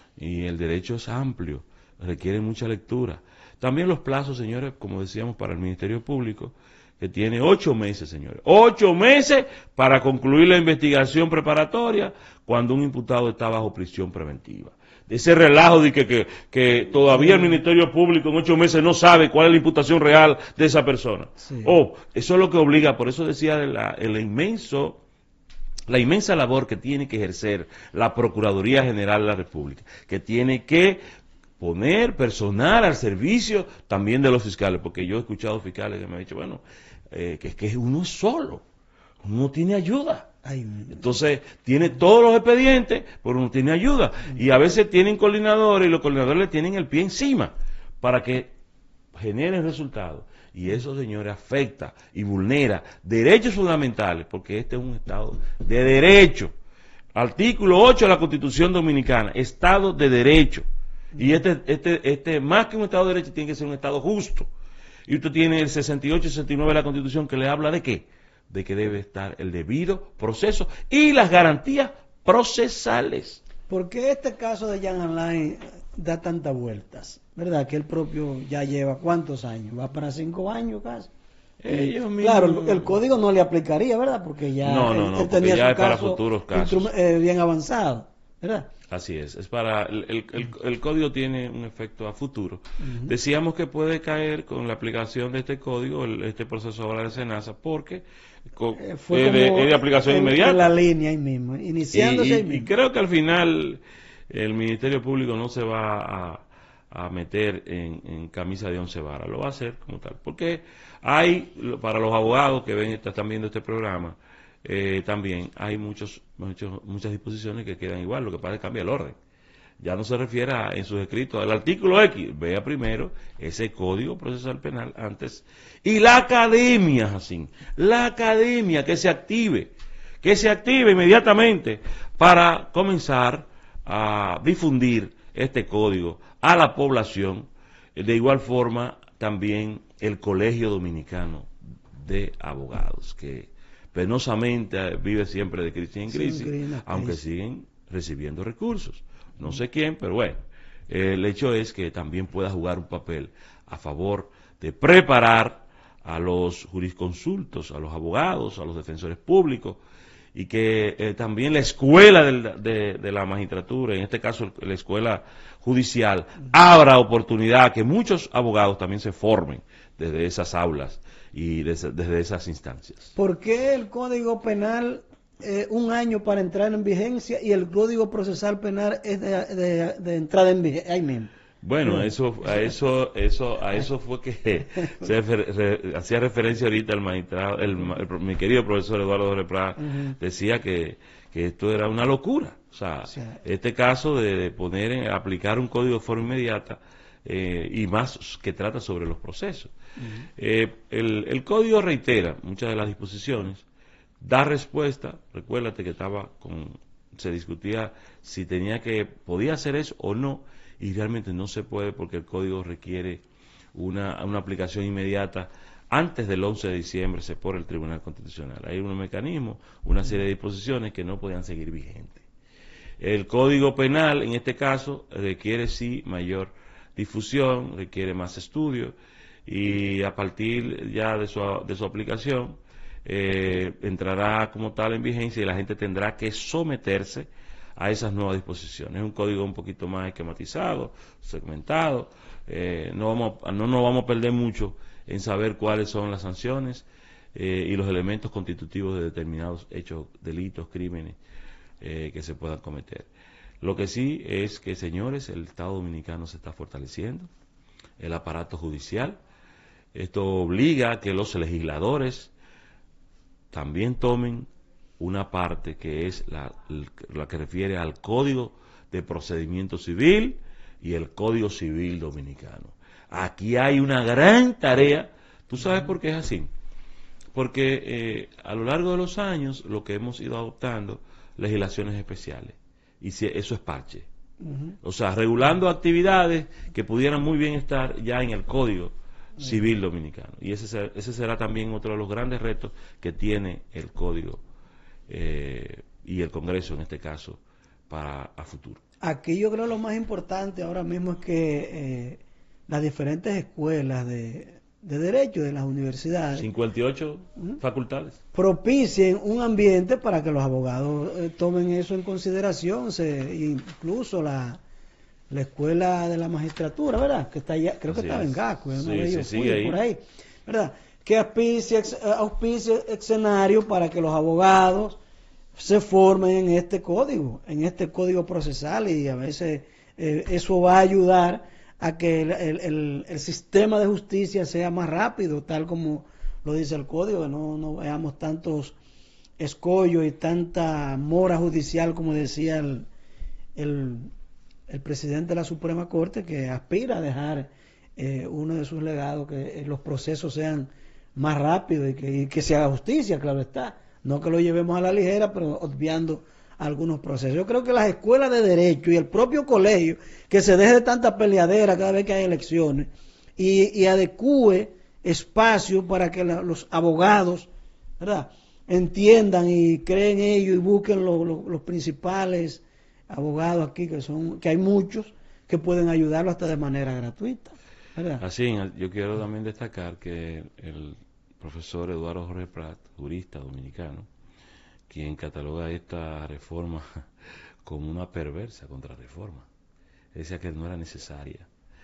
y el derecho es amplio, requiere mucha lectura. También los plazos, señores, como decíamos, para el Ministerio Público, que tiene ocho meses, señores, ocho meses para concluir la investigación preparatoria cuando un imputado está bajo prisión preventiva. Ese relajo de que, que, que todavía el Ministerio Público en ocho meses no sabe cuál es la imputación real de esa persona. Sí. Oh, eso es lo que obliga, por eso decía la, el inmenso, la inmensa labor que tiene que ejercer la Procuraduría General de la República, que tiene que poner personal al servicio también de los fiscales, porque yo he escuchado fiscales que me han dicho, bueno, eh, que es que uno es solo, uno tiene ayuda. Ay, entonces tiene todos los expedientes, pero no tiene ayuda, y a veces tienen coordinadores y los coordinadores le tienen el pie encima para que generen resultados, y eso, señores, afecta y vulnera derechos fundamentales, porque este es un estado de derecho. Artículo ocho de la Constitución Dominicana, estado de derecho, y este, este, este más que un estado de derecho tiene que ser un estado justo, y usted tiene el sesenta y ocho y sesenta y nueve de la Constitución que le habla de qué, de que debe estar el debido proceso y las garantías procesales. ¿Por qué este caso de Jean Alain da tantas vueltas? ¿Verdad? Que él propio ya lleva ¿cuántos años? Va para cinco años casi. Ellos mismos... Claro, el, el código no le aplicaría, ¿verdad? Porque ya no, no, él, no, él tenía ya su es caso para futuros casos. Eh, bien avanzado, ¿verdad? Así es, es para el, el, el, el código tiene un efecto a futuro. Uh-huh. Decíamos que puede caer con la aplicación de este código, el, este proceso ahora de SENASA, porque con, eh, fue es, de, es de aplicación en, inmediata. En la línea ahí mismo, iniciándose y, y, ahí mismo. Y creo que al final el Ministerio Público no se va a, a meter en, en camisa de once varas, lo va a hacer como tal, porque hay, para los abogados que ven, están viendo este programa, Eh, también hay muchos, muchos, muchas disposiciones que quedan igual, lo que pasa es que cambia el orden. Ya no se refiere a, en sus escritos al artículo X, vea primero ese Código Procesal Penal antes, y la academia, así, la academia que se active, que se active inmediatamente para comenzar a difundir este código a la población. De igual forma también el Colegio Dominicano de Abogados, que penosamente vive siempre de crisis en crisis, sí, aunque siguen recibiendo recursos. No sé quién, pero bueno, eh, el hecho es que también pueda jugar un papel a favor de preparar a los jurisconsultos, a los abogados, a los defensores públicos, y que eh, también la escuela del, de, de la magistratura, en este caso la escuela judicial, abra oportunidad a que muchos abogados también se formen desde esas aulas y desde, desde esas instancias. ¿Por qué el Código Penal eh, un año para entrar en vigencia y el Código Procesal Penal es de, de, de entrada en vigencia ahí mismo? Bueno, eso, a eso, eso, a eso fue que se refer, re, hacía referencia ahorita el magistrado, el, el, mi querido profesor Eduardo Reprada, uh-huh. decía que, que esto era una locura. O sea, sí. este caso de, de poner, en, aplicar un código de forma inmediata, eh, y más que trata sobre los procesos. Uh-huh. eh, el, el código reitera muchas de las disposiciones, da respuesta, recuérdate que estaba con, se discutía si tenía que, podía hacer eso o no, y realmente no se puede porque el código requiere una, una aplicación inmediata antes del once de diciembre se por el Tribunal Constitucional. Hay unos mecanismos, una serie de disposiciones que no podían seguir vigentes. El Código Penal, en este caso, requiere sí mayor difusión, requiere más estudio, y a partir ya de su, de su aplicación, eh, entrará como tal en vigencia y la gente tendrá que someterse a esas nuevas disposiciones. Es un código un poquito más esquematizado, segmentado, eh, no, vamos, no nos vamos a perder mucho en saber cuáles son las sanciones eh, y los elementos constitutivos de determinados hechos, delitos, crímenes eh, que se puedan cometer. Lo que sí es que, señores, el Estado Dominicano se está fortaleciendo, el aparato judicial. Esto obliga a que los legisladores también tomen una parte que es la, la que refiere al Código de Procedimiento Civil y el Código Civil Dominicano. Aquí hay una gran tarea. ¿Tú sabes por qué es así? Porque eh, a lo largo de los años lo que hemos ido adoptando, legislaciones especiales, y si eso es parche. Uh-huh. O sea, regulando actividades que pudieran muy bien estar ya en el Código Civil Dominicano. Y ese será, ese será también otro de los grandes retos que tiene el Código eh, y el Congreso en este caso para a futuro. Aquí yo creo lo más importante ahora mismo es que eh, las diferentes escuelas de, de derecho de las universidades, cincuenta y ocho ¿Mm? facultades, propicien un ambiente para que los abogados eh, tomen eso en consideración. Se, incluso la la escuela de la magistratura, ¿verdad? Que está allá, creo Así que estaba en Gasco, sí, ¿no? Ellos sí, fui, ahí. por ahí, ¿verdad? Que auspicie, auspicie escenario para que los abogados se formen en este código, en este código procesal, y a veces eh, eso va a ayudar a que el, el, el, el sistema de justicia sea más rápido, tal como lo dice el código, que no, no veamos tantos escollos y tanta mora judicial, como decía el, el, el presidente de la Suprema Corte, que aspira a dejar eh, uno de sus legados, que los procesos sean más rápidos y que, y que se haga justicia, claro está. No que lo llevemos a la ligera, pero obviando algunos procesos. Yo creo que las escuelas de derecho y el propio colegio, que se deje de tanta peleadera cada vez que hay elecciones y, y adecúe espacio para que la, los abogados, ¿verdad?, entiendan y creen ellos y busquen lo, lo, los principales abogados aquí, que son que hay muchos que pueden ayudarlo hasta de manera gratuita, ¿verdad? Así, yo quiero también destacar que el profesor Eduardo Jorge Prat, jurista dominicano, quien cataloga esta reforma como una perversa contrarreforma, decía que no era necesaria.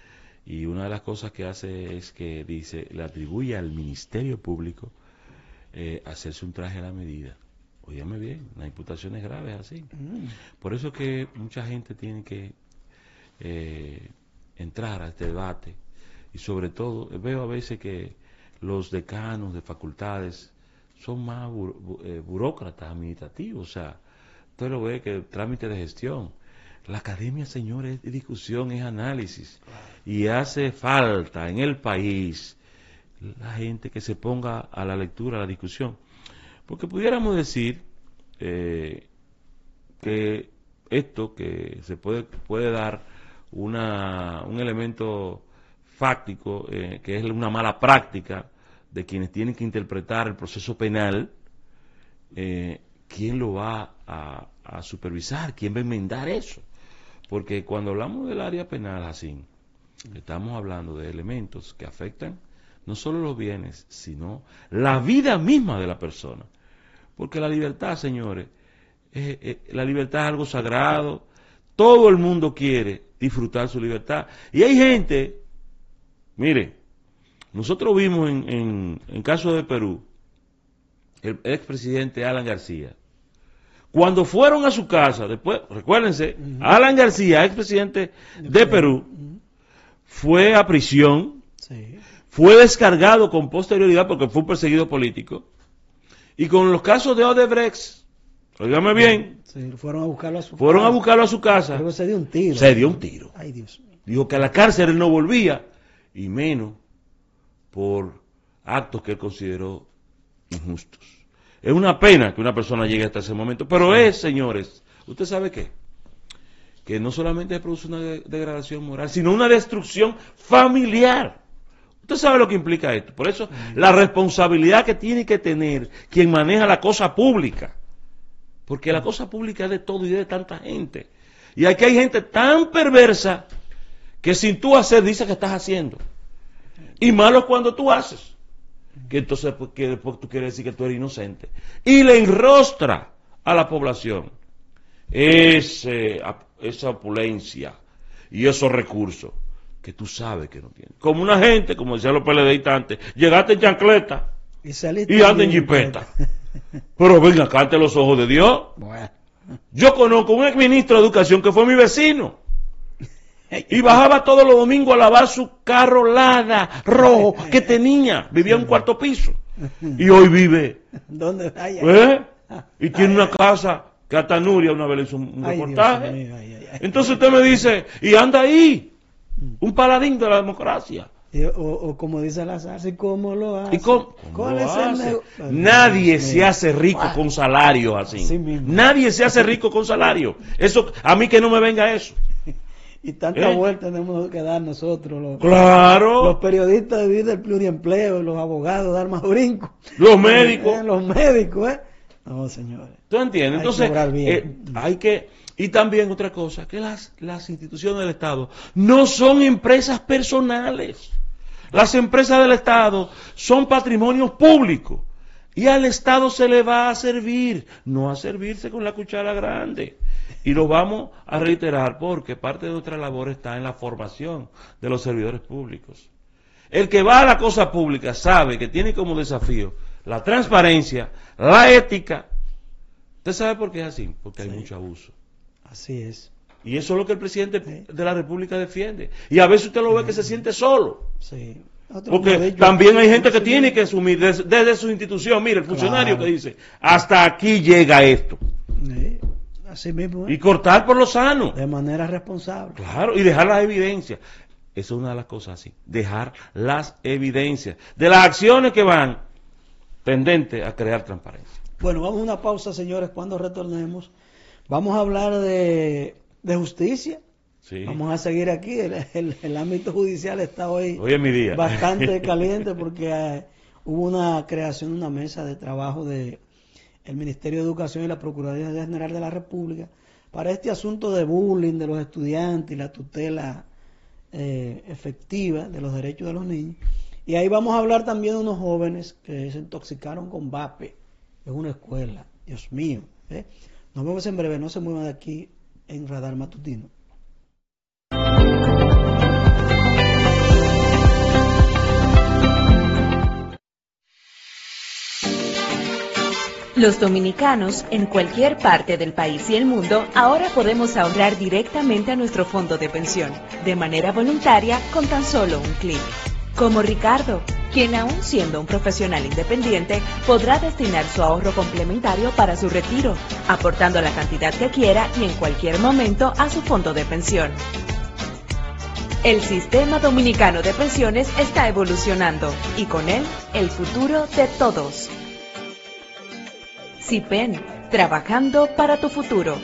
Y una de las cosas que hace es que dice, le atribuye al Ministerio Público eh, hacerse un traje a la medida. Óyame bien, las imputaciones graves así. Mm. Por eso que mucha gente tiene que eh, entrar a este debate, y sobre todo veo a veces que los decanos de facultades son más bur, bu, eh, burócratas administrativos, o sea, usted lo ve que trámite de gestión. La academia, señores, es discusión, es análisis, y hace falta en el país la gente que se ponga a la lectura, a la discusión, porque pudiéramos decir eh, que esto que se puede puede dar una un elemento fáctico, eh, que es una mala práctica de quienes tienen que interpretar el proceso penal, eh, ¿quién lo va a, a supervisar? ¿Quién va a enmendar eso? Porque cuando hablamos del área penal así, estamos hablando de elementos que afectan no solo los bienes, sino la vida misma de la persona. Porque la libertad, señores, eh, eh, la libertad es algo sagrado, todo el mundo quiere disfrutar su libertad. Y hay gente, mire, nosotros vimos en, en, en caso de Perú, el expresidente Alan García, cuando fueron a su casa, después, recuérdense, uh-huh. Alan García, expresidente de, de Perú, uh-huh. fue a prisión, sí. fue descargado con posterioridad porque fue un perseguido político, y con los casos de Odebrecht, oígame bien, sí, fueron a buscarlo a su fueron casa. a buscarlo a su casa, Pero se dio un tiro. Se dio un tiro. Ay, Dios mío. Dijo que a la cárcel él no volvía, y menos por actos que él consideró injustos. Es una pena que una persona llegue hasta ese momento, pero es, señores, ¿usted sabe qué? Que no solamente se produce una de- degradación moral, sino una destrucción familiar. Usted sabe lo que implica esto. Por eso, la responsabilidad que tiene que tener quien maneja la cosa pública, porque la cosa pública es de todo y de tanta gente. Y aquí hay gente tan perversa que sin tú hacer dice que estás haciendo. Y malo es cuando tú haces. que entonces pues, que después tú quieres decir que tú eres inocente, y le enrostra a la población ese, esa opulencia y esos recursos que tú sabes que no tiene. Como una gente, como decían los PLDistas antes, llegaste en chancleta y, y anda en jipeta. Pero venga, cante los ojos de Dios. Bueno. Yo conozco un exministro de Educación que fue mi vecino y bajaba todos los domingos a lavar su carro Lada rojo que tenía, vivía en un cuarto piso y hoy vive ¿dónde vaya? ¿Eh? Y tiene una casa que hasta Nuria una vez le hizo un ay, reportaje mío, ay, ay, ay. Entonces usted me dice, y anda ahí un paladín de la democracia. Y, o, o como dice Lazar, ¿y cómo lo hace? ¿Y cómo, cómo lo hace? Nadie se hace rico wow. con salario así. así Nadie se hace rico con salario. Eso, a mí que no me venga eso. Y tanta ¿Eh? vuelta tenemos que dar nosotros, los, claro. los periodistas de vida del pluriempleo, los abogados dar más brinco. Los médicos. Eh, los médicos, ¿eh? No, señores. ¿Tú entiendes? Entonces, eh, hay que... Y también otra cosa, que las, las instituciones del Estado no son empresas personales. Las empresas del Estado son patrimonios públicos. Y al Estado se le va a servir, no a servirse con la cuchara grande. Y lo vamos a reiterar porque parte de nuestra labor está en la formación de los servidores públicos. El que va a la cosa pública sabe que tiene como desafío la transparencia, la ética. ¿Usted sabe por qué es así? Porque sí. hay mucho abuso. Así es. Y eso es lo que el presidente sí. de la República defiende. Y a veces usted lo ve que se siente solo. Sí. Porque también hay gente que tiene que asumir desde, desde su institución. Mire, el funcionario claro. que dice, hasta aquí llega esto. Sí. Así mismo. ¿eh? Y cortar por lo sano. De manera responsable. Claro, y dejar las evidencias. Eso es una de las cosas así. Dejar las evidencias de las acciones que van tendentes a crear transparencia. Bueno, vamos a una pausa, señores. Cuando retornemos, vamos a hablar de, de justicia. Sí. Vamos a seguir aquí. El, el, el ámbito judicial está hoy, hoy es mi día. bastante caliente porque eh, hubo una creación de una mesa de trabajo de el Ministerio de Educación y la Procuraduría General de la República para este asunto de bullying de los estudiantes y la tutela eh, efectiva de los derechos de los niños. Y ahí vamos a hablar también de unos jóvenes que se intoxicaron con vape en una escuela. Dios mío. ¿eh? Nos vemos en breve. No se muevan de aquí en Radar Matutino. Los dominicanos en cualquier parte del país y el mundo ahora podemos ahorrar directamente a nuestro fondo de pensión, de manera voluntaria con tan solo un clic. Como Ricardo, quien aún siendo un profesional independiente podrá destinar su ahorro complementario para su retiro, aportando la cantidad que quiera y en cualquier momento a su fondo de pensión. El sistema dominicano de pensiones está evolucionando y con él el futuro de todos. SIPEN, trabajando para tu futuro.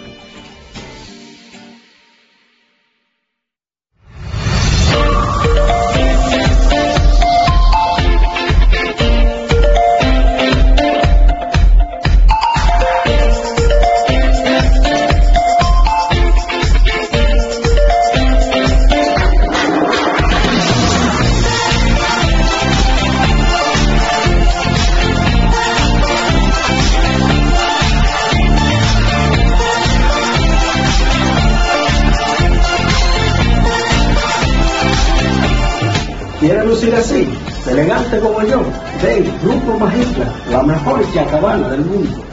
¿Quiere lucir así, elegante como yo? Ven, Grupo Magistra, la mejor chacabana del mundo.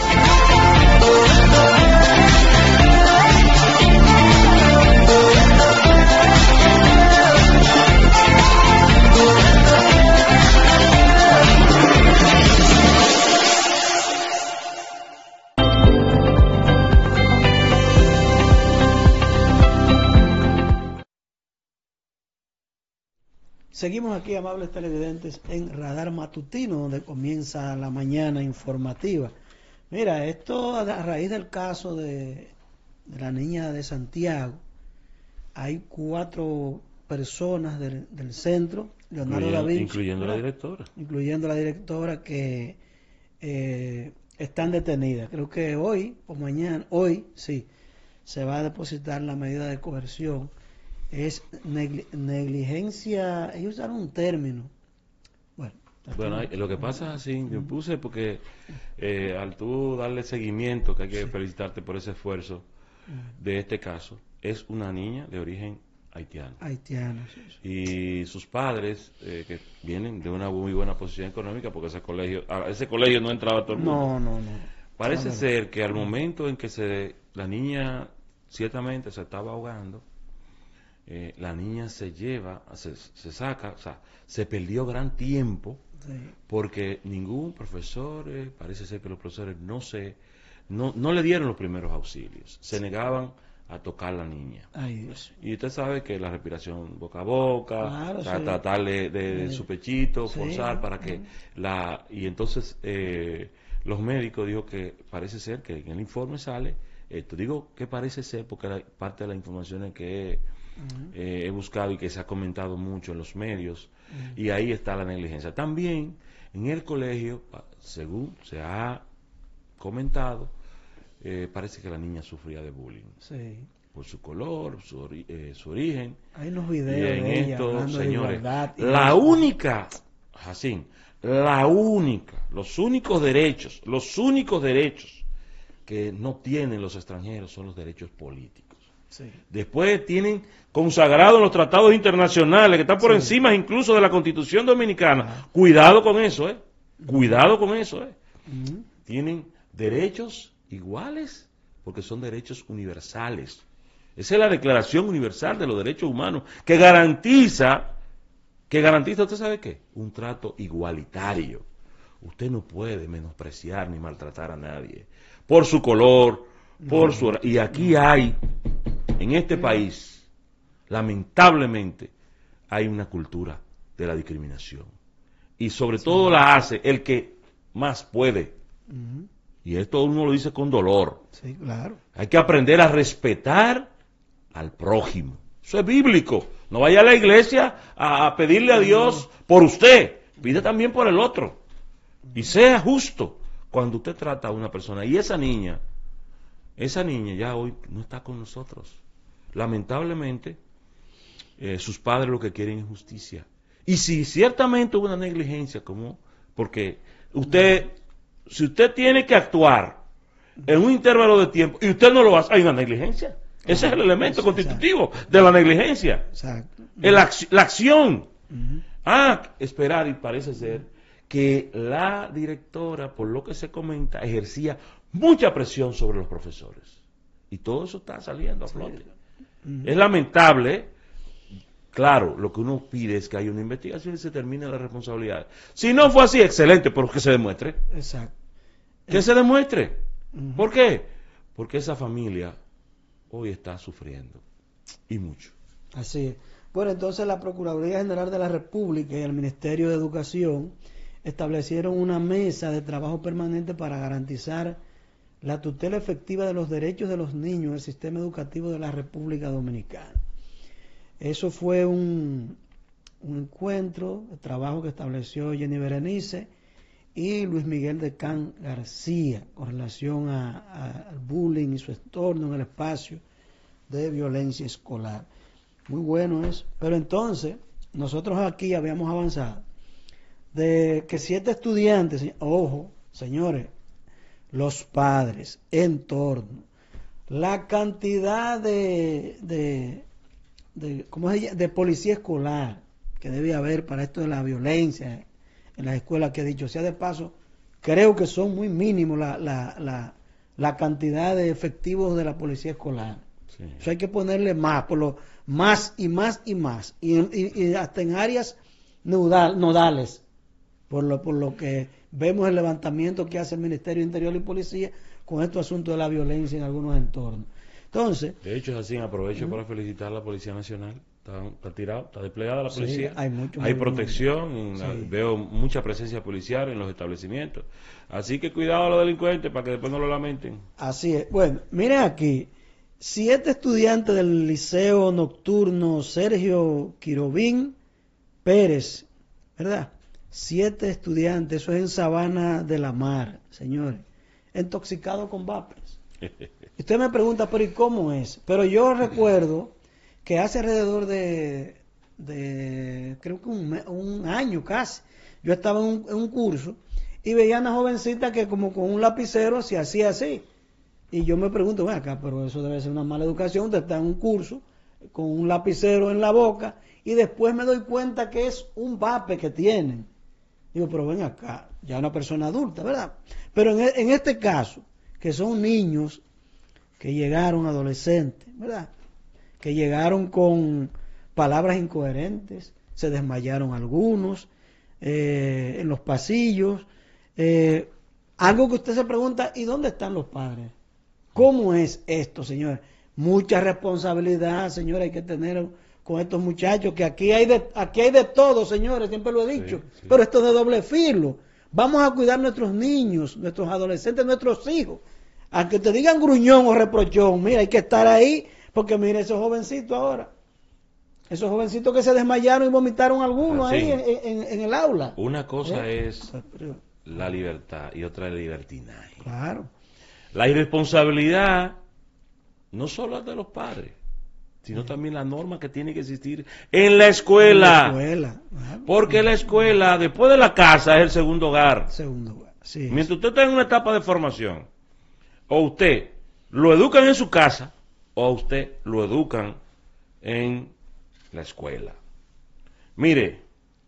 Seguimos aquí, amables televidentes, en Radar Matutino, donde comienza la mañana informativa. Mira, esto a raíz del caso de, de la niña de Santiago, hay cuatro personas del, del centro, Leonardo da Vinci, incluyendo la directora, incluyendo la directora que eh, están detenidas. Creo que hoy o mañana, hoy sí, se va a depositar la medida de coerción. Es negli negligencia, ellos usaron un término, bueno, Bueno, lo que pasa es así, yo puse porque eh, al tú darle seguimiento, que hay que sí. felicitarte por ese esfuerzo de este caso, es una niña de origen haitiano. Haitiano, sí, sí. Y sus padres, eh, que vienen de una muy buena posición económica, porque ese colegio, a ese colegio no entraba todo el mundo. No, no, no. Parece no, ser que al momento en que se la niña ciertamente se estaba ahogando, eh, la niña se lleva, se, se saca, o sea, se perdió gran tiempo, sí. porque ningún profesor, eh, parece ser que los profesores no se, no, no le dieron los primeros auxilios, se sí. negaban a tocar a la niña. Ay, Dios. Y usted sabe que la respiración boca a boca, claro, tra sí. tratarle de, de su pechito, sí. forzar para que sí. la... Y entonces eh, los médicos dijo que parece ser que en el informe sale esto. Digo que parece ser porque la, parte de las informaciones que he, uh-huh. eh, he buscado y que se ha comentado mucho en los medios, uh-huh. y ahí está la negligencia. También en el colegio, según se ha comentado, Eh, parece que la niña sufría de bullying, sí. por su color, su, ori eh, su origen. Hay unos videos y en de ella esto, señores, y la eso. única, Jacín, la única, los únicos derechos, los únicos derechos que no tienen los extranjeros son los derechos políticos. Sí. Después tienen consagrados los tratados internacionales que están por sí. encima incluso de la Constitución Dominicana. Ah. Cuidado con eso, eh. Cuidado con eso, eh. Uh-huh. Tienen derechos iguales, porque son derechos universales. Esa es la Declaración Universal de los Derechos Humanos, que garantiza, que garantiza, ¿usted sabe qué? Un trato igualitario. Usted no puede menospreciar ni maltratar a nadie, por su color, por no, su... Y aquí no. hay, en este no. país, lamentablemente, hay una cultura de la discriminación. Y sobre sí. todo la hace el que más puede. Uh-huh. Y esto uno lo dice con dolor. Sí, claro. Hay que aprender a respetar al prójimo. Eso es bíblico. No vaya a la iglesia a, a pedirle a Dios por usted. Pide también por el otro. Y sea justo cuando usted trata a una persona. Y esa niña, esa niña ya hoy no está con nosotros. Lamentablemente, eh, sus padres lo que quieren es justicia. Y si ciertamente hubo una negligencia, como porque usted... Si usted tiene que actuar en un intervalo de tiempo y usted no lo hace, hay una negligencia. Ese es el elemento constitutivo de la negligencia. Exacto. El ac la acción. Uh-huh. Ah, esperar, y parece ser que la directora, por lo que se comenta, ejercía mucha presión sobre los profesores. Y todo eso está saliendo a flote. Uh-huh. Es lamentable. Claro, lo que uno pide es que haya una investigación y se termine la responsabilidad. Si no fue así, excelente, pero que se demuestre. Exacto. Que eh. se demuestre. Uh-huh. ¿Por qué? Porque esa familia hoy está sufriendo. Y mucho. Así es. Bueno, entonces la Procuraduría General de la República y el Ministerio de Educación establecieron una mesa de trabajo permanente para garantizar la tutela efectiva de los derechos de los niños en el sistema educativo de la República Dominicana. Eso fue un, un encuentro de trabajo que estableció Jenny Berenice y Luis Miguel de Can García con relación a, a, al bullying y su entorno en el espacio de violencia escolar. Muy bueno eso. Pero entonces, nosotros aquí habíamos avanzado de que siete estudiantes, ojo, señores, los padres, entorno, la cantidad de... de De, ¿cómo se llama? de policía escolar que debe haber para esto de la violencia en las escuelas, que dicho sea de paso, creo que son muy mínimos la, la, la, la cantidad de efectivos de la policía escolar. Sí. Eso hay que ponerle más, por lo, más y más y más, y, y, y hasta en áreas nodal, nodales, por lo, por lo que vemos el levantamiento que hace el Ministerio de Interior y Policía con estos asuntos de la violencia en algunos entornos. Entonces, de hecho, así aprovecho uh-huh. para felicitar a la Policía Nacional. Está, está tirado, está desplegada la policía. Sí, hay mucho, hay muy protección, en la, sí. veo mucha presencia policial en los establecimientos. Así que cuidado a los delincuentes para que después no lo lamenten. Así es. Bueno, miren aquí, siete estudiantes del Liceo Nocturno Sergio Quirobín Pérez, ¿verdad? Siete estudiantes, eso es en Sabana de la Mar, señores, intoxicados con vapes. Usted me pregunta, pero ¿y cómo es? Pero yo recuerdo que hace alrededor de, de creo que un, un año casi, yo estaba en un, en un curso y veía a una jovencita que como con un lapicero se hacía así. Y yo me pregunto, ven acá, pero eso debe ser una mala educación, usted está en un curso con un lapicero en la boca y después me doy cuenta que es un vape que tienen. Digo, pero ven acá, ya una persona adulta, ¿verdad? Pero en, en este caso, que son niños que llegaron adolescentes, ¿verdad? Que llegaron con palabras incoherentes, se desmayaron algunos eh, en los pasillos. Eh, algo que usted se pregunta, ¿y dónde están los padres? ¿Cómo es esto, señores? Mucha responsabilidad, señores, hay que tener con estos muchachos, que aquí hay de, aquí hay de todo, señores, siempre lo he dicho, sí, sí. Pero esto es de doble filo. Vamos a cuidar nuestros niños, nuestros adolescentes, nuestros hijos. Aunque te digan gruñón o reprochón, mira, hay que estar ahí, porque mira esos jovencitos ahora. Esos jovencitos que se desmayaron y vomitaron algunos ah, sí. ahí en, en, en el aula. Una cosa ¿Eh? es la libertad y otra el libertinaje. Claro. La irresponsabilidad no solo es de los padres, sino también la norma que tiene que existir en la escuela. En la escuela. Ah, porque la escuela, después de la casa, es el segundo hogar. Segundo hogar, sí. Mientras usted está en una etapa de formación, o usted lo educan en su casa, o a usted lo educan en la escuela. Mire,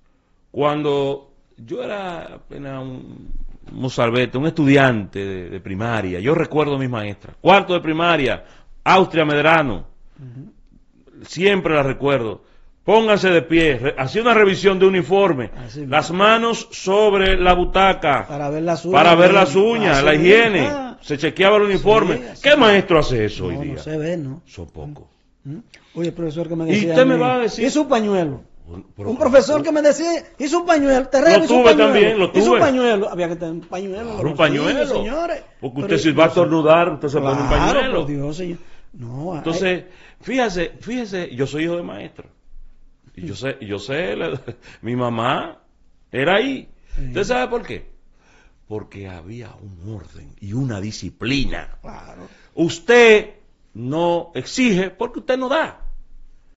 cuando yo era apenas un mozalbete, un estudiante de, de primaria, yo recuerdo a mis maestras, cuarto de primaria, Austria Medrano, uh-huh. Siempre la recuerdo. Pónganse de pie, hacía una revisión de uniforme, así las mismo. Manos sobre la butaca, para ver las uñas, para ver las uñas, la higiene, ah. Se chequeaba el uniforme. Sí, ¿qué maestro hace eso no, hoy día? No se ve, ¿no? Son pocos. ¿Mm? Oye, profesor que me decía, y usted me va a decir, ¿y su pañuelo? Un, un profesor que me decía, ¿y su pañuelo? Terreno, lo tuve también, lo tuve. ¿Y su pañuelo? Había que tener un pañuelo. Claro, un pañuelo, señores. Porque usted si va a estornudar, usted se claro, pone un pañuelo. Por Dios, señor. No, entonces, hay... fíjese, fíjese, yo soy hijo de maestro. Y yo sé, yo sé, la, mi mamá era ahí. Sí. ¿Usted sabe por qué? Porque había un orden y una disciplina. Claro. Usted no exige porque usted no da.